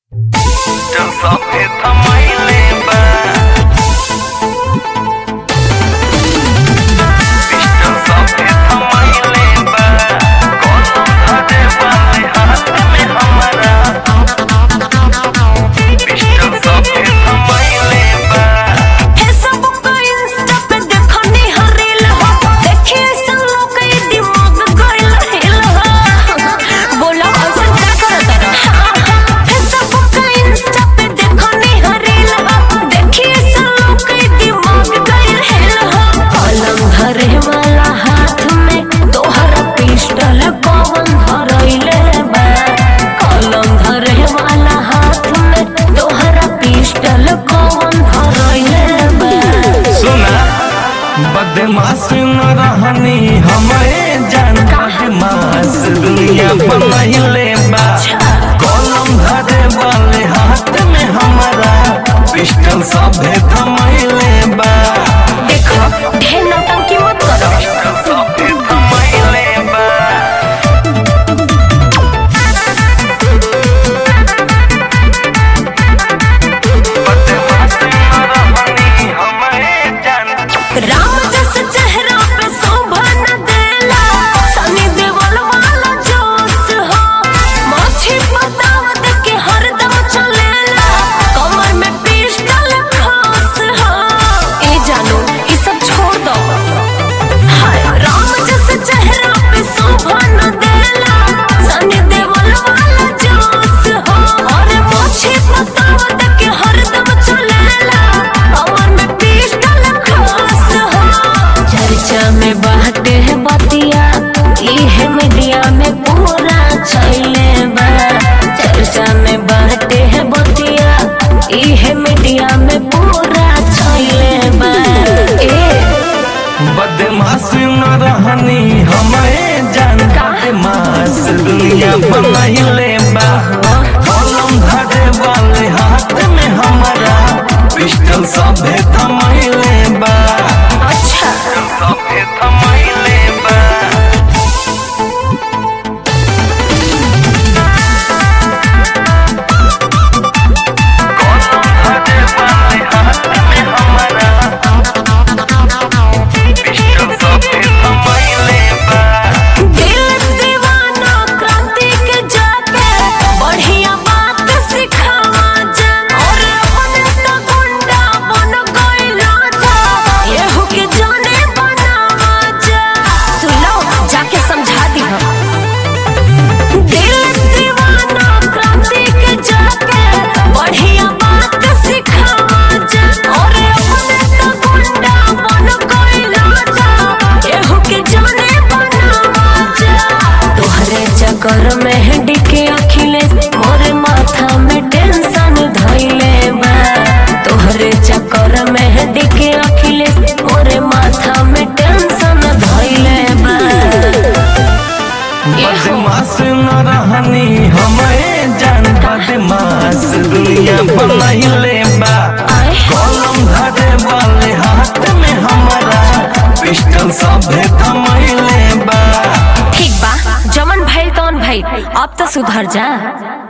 चल सभे थमाइले बा पिस्टल सभे थमाइले बा कौन धरे वाले हाथ में हमारा पिस्टल सभे थमाइले बा फेसबुक इंस्टा पे देखो निहरिल हो देखिए सब लोग के दिमाग गइल हिल हो बोलो ऐसा क्या करता रहा फेसबुक इंस्टा पे देखो निहरिल हो देखिए सब लोग के दिमाग गइल हिल हो कलम धरे वाला हाथ में तोहरा पिस्टल कौन धरइले बा कलम धरे वाला हाथ में तोहरा पिस्टल कौन धरइले बा सुना बदमाश न रहनी हमारे जान बदमाश दुनिया बनैले बा कलम धरे वाले हाथ में हमारा पिस्टल सभे थमाइले बा देखो ढेर नौटंकी मत करो पिस्टल सभे थमाइले बा बदमाश न रहनी हमारे जान राम जैसे चेहरा पे शोभा न देला सनी देवल वाला जोश हो माछी पतावत के हरदम चलेला कमर में पिस्टल खास हो ए जानू ये सब छोड़ दो हाय राम जैसे चेहरा पे शोभा न देला सनी देवल वाला जोश हो और माछी पतावत के हरदम चलेला कमर में पिस्टल खास हो चर्चा में बाटे है बतिया इहे मीडिया में पूरा चले बा चर्चा में बाटे है बतिया इहे मीडिया में पूरा चले बा ए बदमाश न रहनी हमारे जान बदमाश दुनिया बनैले बा कलम धरे वाले हाथ में हमारा पिस्टल सभे थमाइले बा अच्छा सभे थमाइले बा कलम धरे वाले हाथ में हमारा पिस्टल सभे थमाइले बा दिल दीवाना क्रांति के जाके बढ़िया बात सिखावा जा और अपने तो गुंडा बन गइला जा येहू के जाने बनावा जा सुनो जाके समझा दी हम दिल दीवाना क्रांति के जाके बढ़िया बात सिखावा जा और अपने तो गुंडा बन गइला जा येहू के जाने बनावा जा तोहरे चक्कर में हेड के अखिलेश मोरे माथा में टेंशन धइले बा तोहरे चक्कर में हेड के अखिलेश मोरे माथा में टेंशन धइले बा बदमाश न रहनी हमारे जान बदमाश दुनिया बनैले बा कलम धरे वाले हाथ में हमारा पिस्टल सभे थमाइले बा ठीक बा जमन भइल तौन भइल अब तो सुधर जा